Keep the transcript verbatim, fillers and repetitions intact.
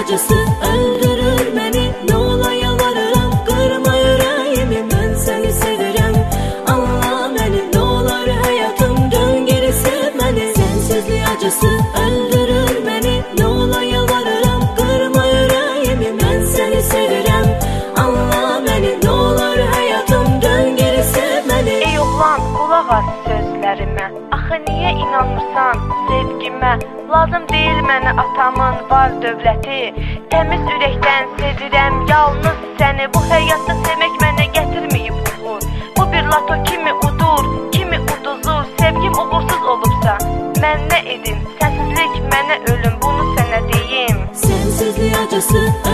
acısı öldürür beni. Ne ola yalvarırım, kırma yüreğimi, ben seni sevirem. Anla beni, ne olur hayatım, dön geri sev beni. Sensizlik acısı öldürür beni. Ne ola yalvarırım, kırma yüreğimi, ben seni sevirem. Anla beni, ne olur hayatım, dön geri sev beni. Ey oğlan, qulaq as sözlərimə. Axı niyə inanmırsan sevgimə? Lazım deyil mənə atamın var dövləti. Təmiz ürəkdən sevirəm yalnız səni. Bu həyatda sevmək mənə gətirməyib uğur. Bu bir lato kimi udur, kimi uduzur. Sevgim uğursuz olubsa mən nə edim? Sensizlik mənə ölüm, bunu sənə deyim. Sensizlik acısı